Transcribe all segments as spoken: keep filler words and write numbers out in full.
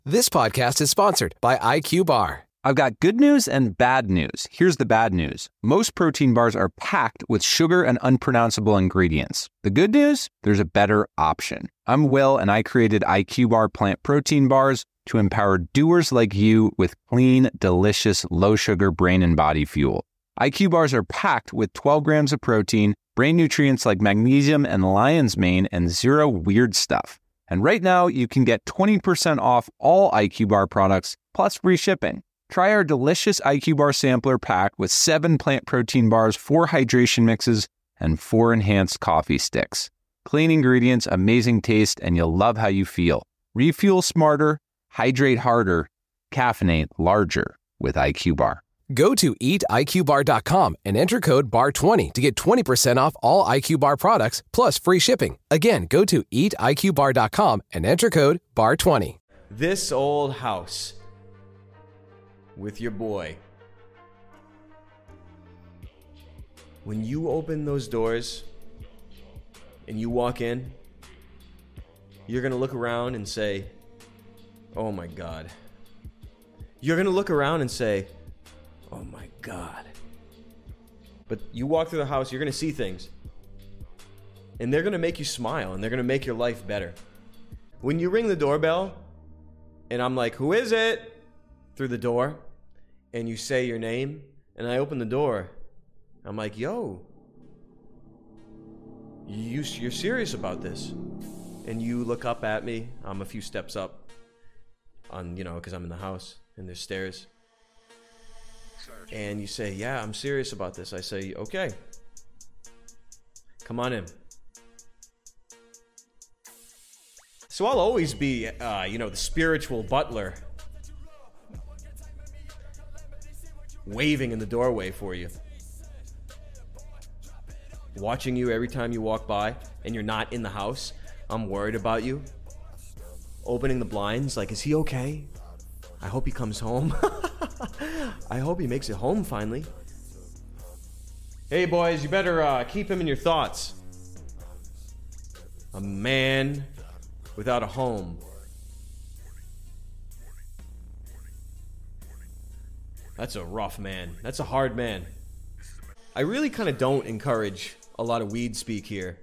This podcast is sponsored by I Q Bar. I've got good news and bad news. Here's the bad news. Most protein bars are packed with sugar and unpronounceable ingredients. The good news? There's a better option. I'm Will, and I created I Q Bar plant protein bars to empower doers like you with clean, delicious, low-sugar brain and body fuel. I Q Bars are packed with twelve grams of protein, brain nutrients like magnesium and lion's mane, and zero weird stuff. And right now, you can get twenty percent off all I Q Bar products, plus free shipping. Try our delicious I Q Bar sampler pack with seven plant protein bars, four hydration mixes, and four enhanced coffee sticks. Clean ingredients, amazing taste, and you'll love how you feel. Refuel smarter, hydrate harder, caffeinate larger with I Q Bar. Go to eat I Q bar dot com and enter code B A R twenty to get twenty percent off all I Q Bar products plus free shipping. Again, go to eat I Q bar dot com and enter code B A R twenty. This old house with your boy. When you open those doors and you walk in, you're going to look around and say, "Oh my God." You're going to look around and say, "Oh my God." But you walk through the house, you're going to see things. And they're going to make you smile, and they're going to make your life better. When you ring the doorbell, and I'm like, "Who is it?" through the door, and you say your name, and I open the door, I'm like, "Yo, you, you're serious about this?" And you look up at me. I'm a few steps up on, you know, because I'm in the house, and there's stairs. And you say, "Yeah, I'm serious about this." I say, "Okay, come on in." So I'll always be, uh, you know, the spiritual butler, waving in the doorway for you, watching you every time you walk by, and you're not in the house. I'm worried about you. Opening the blinds, like, "Is he okay? I hope he comes home." I hope he makes it home finally. "Hey boys, you better uh, keep him in your thoughts." A man without a home. That's a rough man. That's a hard man. I really kind of don't encourage a lot of weed speak here.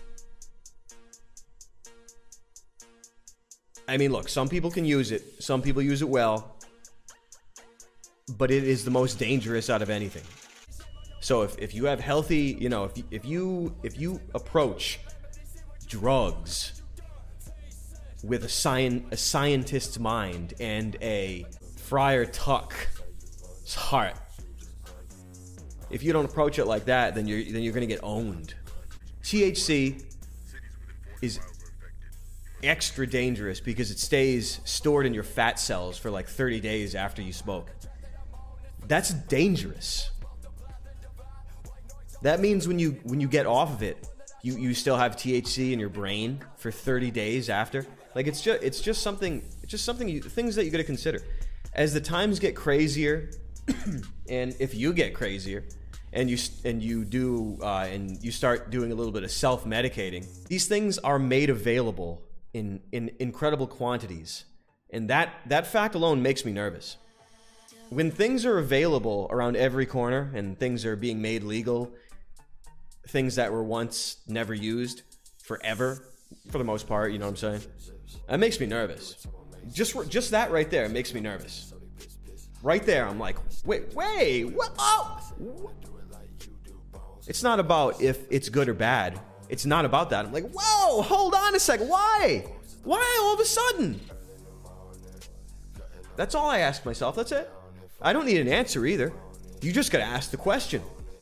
I mean, look, some people can use it. Some people use it well. But it is the most dangerous out of anything. So if, if you have healthy, you know, if you, if you if you approach drugs with a science a scientist's mind and a Friar Tuck's heart, if you don't approach it like that, then you're then you're gonna get owned. T H C is extra dangerous because it stays stored in your fat cells for like thirty days after you smoke. That's dangerous. That means when you when you get off of it, you, you still have T H C in your brain for thirty days after. Like it's just it's just something it's just something you, things that you got to consider. As the times get crazier, and if you get crazier, and you and you do uh, and you start doing a little bit of self-medicating, these things are made available in in incredible quantities, and that that fact alone makes me nervous. When things are available around every corner and things are being made legal, things that were once never used forever, for the most part, you know what I'm saying? That makes me nervous. Just just that right there makes me nervous. Right there, I'm like, wait, wait, what? Oh! It's not about if it's good or bad. It's not about that. I'm like, whoa, hold on a second. Why? Why all of a sudden? That's all I ask myself. That's it. I don't need an answer either. You just gotta ask the question.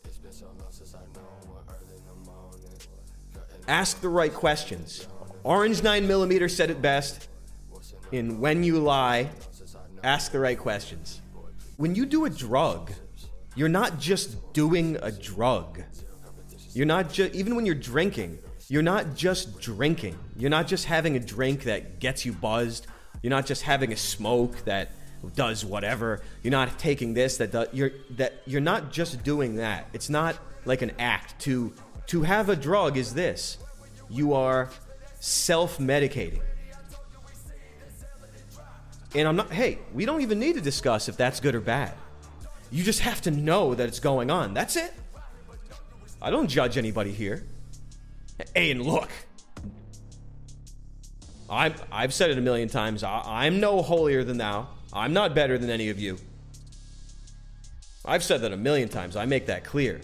Ask the right questions. Orange nine millimeter said it best in When You Lie, ask the right questions. When you do a drug, you're not just doing a drug. You're not just, even when you're drinking, you're not just drinking. You're not just having a drink that gets you buzzed. You're not just having a smoke that does whatever. You're not taking this that does, you're that you're not just doing that. It's not like an act. To to have a drug is this. You are self-medicating. And I'm not, hey, we don't even need to discuss if that's good or bad. You just have to know that it's going on. That's it. I don't judge anybody here. Hey, and look, I've, I've said it a million times. I, I'm no holier than thou. I'm not better than any of you. I've said that a million times. I make that clear.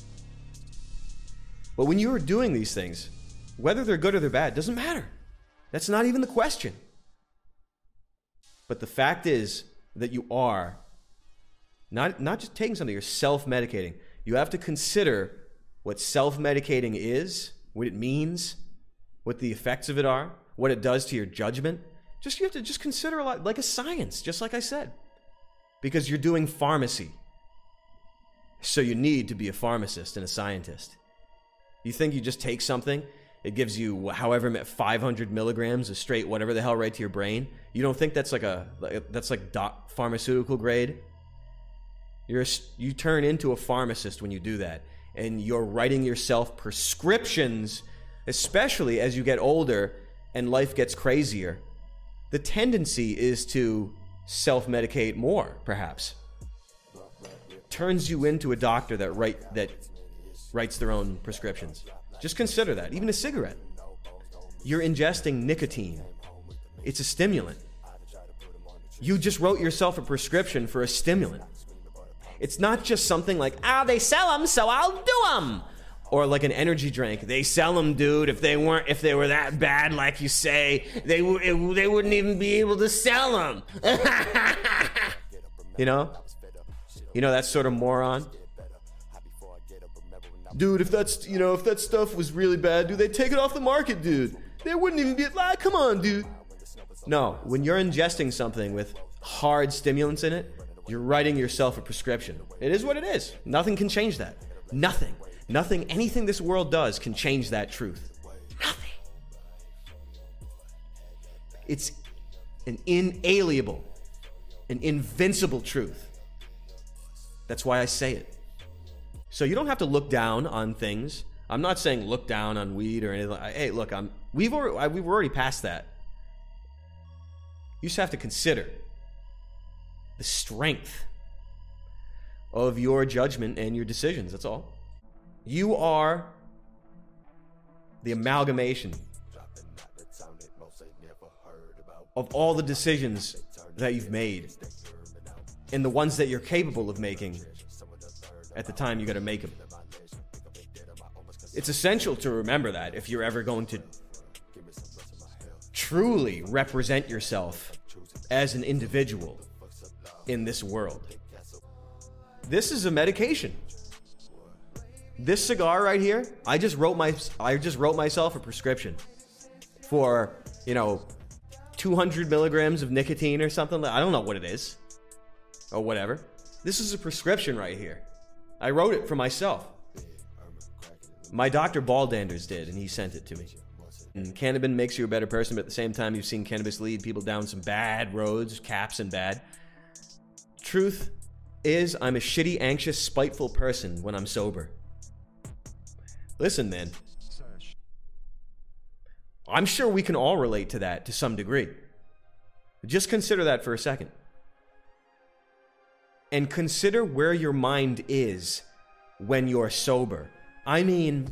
But when you are doing these things, whether they're good or they're bad, doesn't matter. That's not even the question. But the fact is that you are not, not just taking something, you're self-medicating. You have to consider what self-medicating is, what it means, what the effects of it are, what it does to your judgment. Just you have to just consider a lot, like a science, just like I said. Because you're doing pharmacy. So you need to be a pharmacist and a scientist. You think you just take something, it gives you however five hundred milligrams of straight whatever the hell right to your brain. You don't think that's like a that's like doc, pharmaceutical grade? You're a, you turn into a pharmacist when you do that, and you're writing yourself prescriptions, especially as you get older and life gets crazier. The tendency is to self-medicate more, perhaps. Turns you into a doctor that write that writes their own prescriptions. Just consider that. Even a cigarette. You're ingesting nicotine. It's a stimulant. You just wrote yourself a prescription for a stimulant. It's not just something like, ah, they sell them, so I'll do them. Or like an energy drink. They sell them, dude. If they weren't, if they were that bad, like you say, they w- it, they wouldn't even be able to sell them. You know? You know that sort of moron? Dude, if that's, you know, if that stuff was really bad, dude, they'd take it off the market, dude. They wouldn't even be, like, come on, dude. No, when you're ingesting something with hard stimulants in it, you're writing yourself a prescription. It is what it is. Nothing can change that. Nothing. Nothing, anything this world does can change that truth. Nothing. It's an inalienable, an invincible truth. That's why I say it. So you don't have to look down on things. I'm not saying look down on weed or anything. Hey, look, I'm we've already we've already passed that. You just have to consider the strength of your judgment and your decisions. That's all. You are the amalgamation of all the decisions that you've made and the ones that you're capable of making at the time you got to make them. It's essential to remember that if you're ever going to truly represent yourself as an individual in this world. This is a medication. This cigar right here, I just wrote my I just wrote myself a prescription for, you know, two hundred milligrams of nicotine or something. I don't know what it is or whatever. This is a prescription right here. I wrote it for myself. My doctor Baldanders did, and he sent it to me. And cannabis makes you a better person, but at the same time, you've seen cannabis lead people down some bad roads, caps and bad. Truth is, I'm a shitty, anxious, spiteful person when I'm sober. Listen, man. I'm sure we can all relate to that to some degree. Just consider that for a second. And consider where your mind is when you're sober. I mean,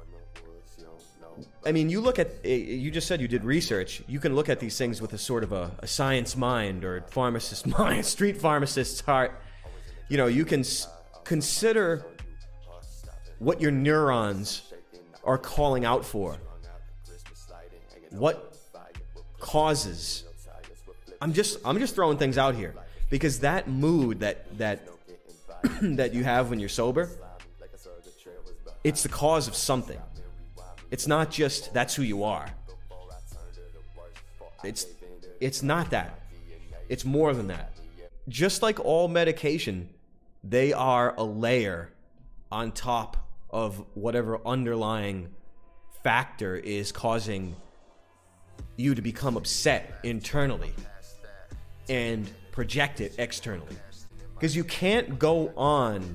I mean, you look at, you just said you did research. You can look at these things with a sort of a, a science mind or pharmacist mind, street pharmacist's heart. You know, you can s- consider what your neurons are calling out for. What causes? I'm just, I'm just throwing things out here. Because that mood that that that you have when you're sober, it's the cause of something. It's not just that's who you are. It's it's not that. It's more than that. Just like all medication, they are a layer on top of whatever underlying factor is causing you to become upset internally and project it externally. Because you can't go on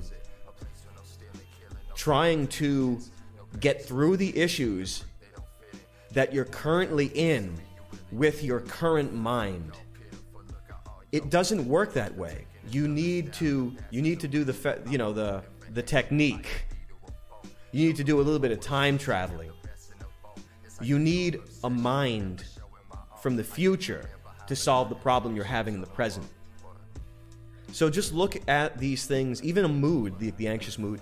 trying to get through the issues that you're currently in with your current mind. It doesn't work that way. You need to you need to do the fe- you know the the technique. You need to do a little bit of time traveling. You need a mind from the future to solve the problem you're having in the present. So just look at these things, even a mood, the, the anxious mood.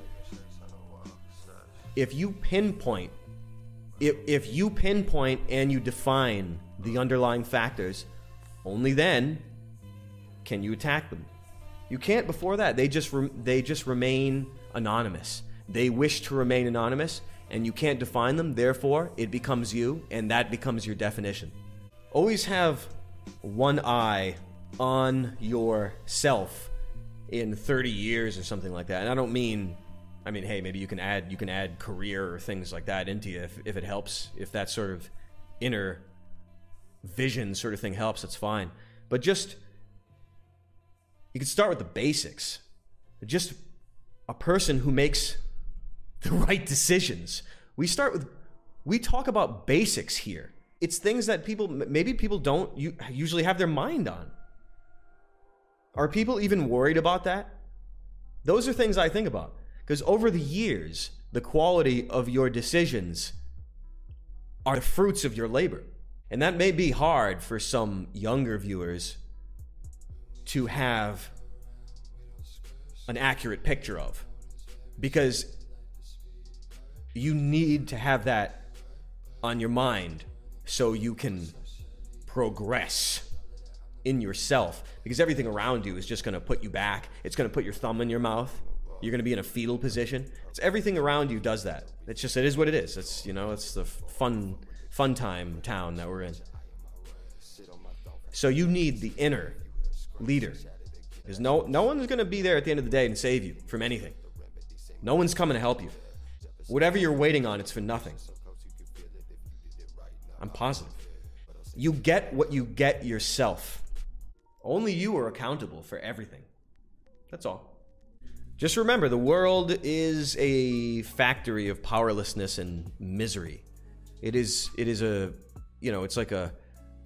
If you pinpoint, if, if you pinpoint and you define the underlying factors, only then can you attack them. You can't before that. They just re- they just remain anonymous. They wish to remain anonymous, and you can't define them. Therefore, it becomes you, and that becomes your definition. Always have one eye on yourself in thirty years or something like that. And I don't mean, I mean, hey, maybe you can add you can add career or things like that into you if, if it helps. If that sort of inner vision sort of thing helps, that's fine. But just, you can start with the basics. Just a person who makes the right decisions. We start with, we talk about basics here. It's things that people, maybe people don't usually have their mind on. Are people even worried about that? Those are things I think about. Because over the years, the quality of your decisions are the fruits of your labor. And that may be hard for some younger viewers to have an accurate picture of. Because you need to have that on your mind so you can progress in yourself. Because everything around you is just going to put you back. It's going to put your thumb in your mouth. You're going to be in a fetal position. It's everything around you does that. It's just, it is what it is. It's, you know, it's the fun, fun time town that we're in. So you need the inner leader. Because no, no one's going to be there at the end of the day and save you from anything. No one's coming to help you. Whatever you're waiting on, it's for nothing. I'm positive. You get what you get yourself. Only you are accountable for everything. That's all. Just remember, the world is a factory of powerlessness and misery. It is, it is a, you know, it's like a,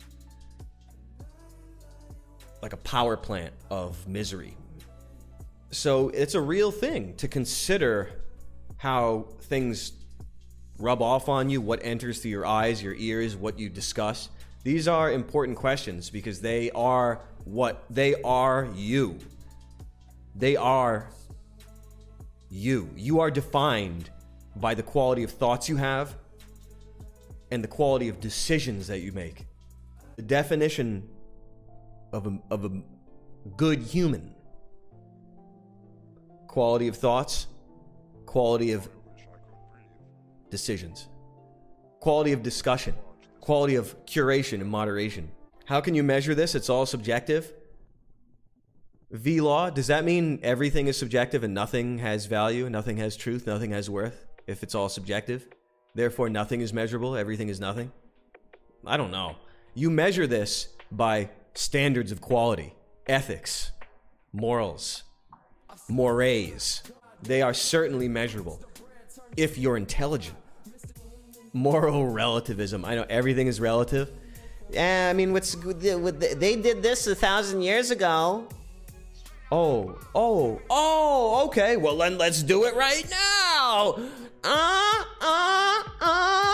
like a power plant of misery. So it's a real thing to consider how things rub off on you, what enters through your eyes, your ears, what you discuss. These are important questions because they are what? They are you. They are you. You are defined by the quality of thoughts you have and the quality of decisions that you make. The definition of a, of a good human: quality of thoughts, quality of decisions, quality of discussion, quality of curation and moderation. How can you measure this? It's all subjective. V-law, does that mean everything is subjective and nothing has value, nothing has truth, nothing has worth? If it's all subjective, therefore nothing is measurable, everything is nothing? I don't know. You measure this by standards of quality, ethics, morals, mores. They are certainly measurable if you're intelligent. Moral relativism. I know everything is relative. Yeah, I mean, what's they did this a thousand years ago. Oh, oh, oh, okay. Well, then let's do it right now. Uh, uh, uh.